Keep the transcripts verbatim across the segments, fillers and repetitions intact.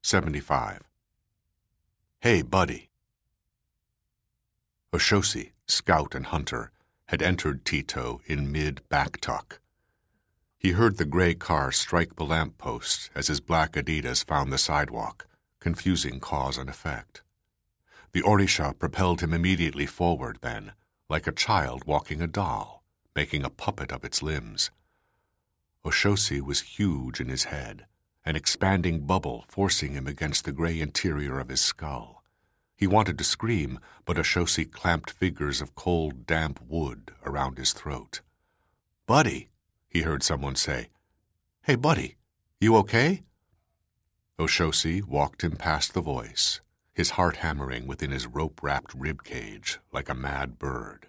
seventy-five. Hey, buddy. Oshosi, scout and hunter, had entered Tito in mid-back-tuck. He heard the gray car strike the lamp-post as his black Adidas found the sidewalk, confusing cause and effect. The Orisha propelled him immediately forward then, like a child walking a doll, making a puppet of its limbs. Oshosi was huge in his head, an expanding bubble forcing him against the gray interior of his skull. He wanted to scream, but Oshosi clamped fingers of cold, damp wood around his throat. "Buddy," he heard someone say. "Hey, buddy, you okay?" Oshosi walked him past the voice, his heart hammering within his rope-wrapped rib-cage like a mad bird.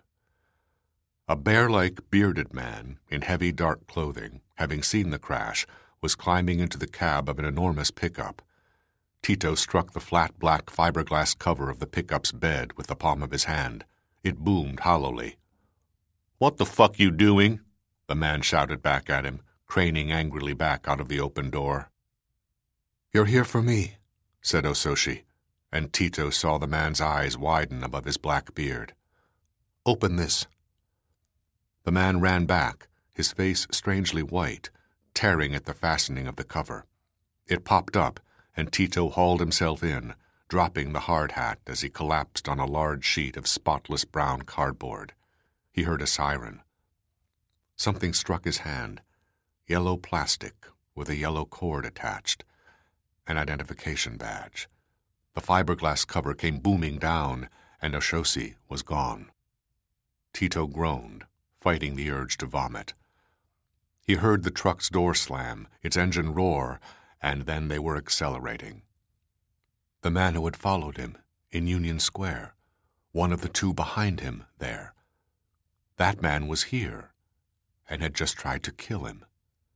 A bear-like bearded man in heavy dark clothing, having seen the crash, was climbing into the cab of an enormous pickup. Tito struck the flat black fiberglass cover of the pickup's bed with the palm of his hand. It boomed hollowly. "What the fuck you doing?" the man shouted back at him, craning angrily back out of the open door. "You're here for me," said Oshosi, and Tito saw the man's eyes widen above his black beard. "Open this." The man ran back, his face strangely white, tearing at the fastening of the cover. It popped up, and Tito hauled himself in, dropping the hard hat as he collapsed on a large sheet of spotless brown cardboard. He heard a siren. Something struck his hand, yellow plastic with a yellow cord attached, an identification badge. The fiberglass cover came booming down, and Oshosi was gone. Tito groaned, fighting the urge to vomit. He heard the truck's door slam, its engine roar, and then they were accelerating. The man who had followed him in Union Square, one of the two behind him there. That man was here, and had just tried to kill him.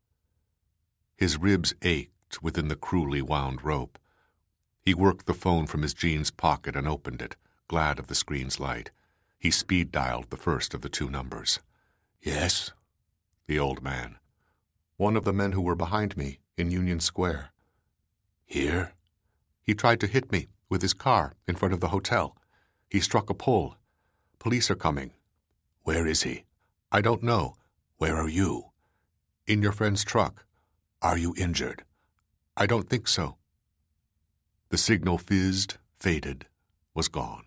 His ribs ached within the cruelly wound rope. He worked the phone from his jeans pocket and opened it, glad of the screen's light. He speed-dialed the first of the two numbers. "Yes?" The old man. "One of the men who were behind me in Union Square." "Here?" "He tried to hit me with his car in front of the hotel. He struck a pole. Police are coming." "Where is he?" "I don't know." "Where are you?" "In your friend's truck." "Are you injured?" "I don't think so." The signal fizzed, faded, was gone.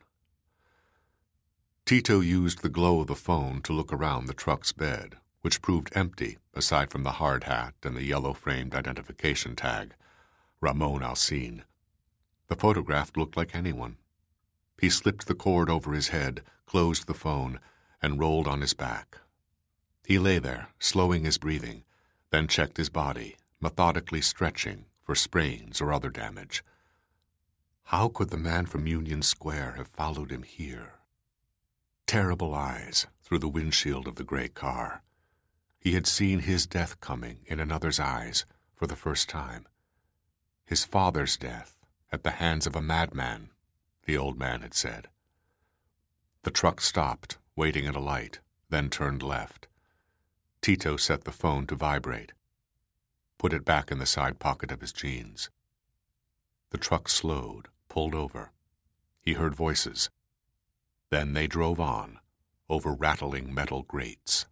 Tito used the glow of the phone to look around the truck's bed, which proved empty aside from the hard hat and the yellow-framed identification tag, Ramon Alcine. The photograph looked like anyone. He slipped the cord over his head, closed the phone, and rolled on his back. He lay there, slowing his breathing, then checked his body, methodically stretching for sprains or other damage. How could the man from Union Square have followed him here? Terrible eyes through the windshield of the gray car. He had seen his death coming in another's eyes for the first time. His father's death at the hands of a madman, the old man had said. The truck stopped, waiting at a light, then turned left. Tito set the phone to vibrate, put it back in the side pocket of his jeans. The truck slowed, pulled over. He heard voices. Then they drove on, over rattling metal grates.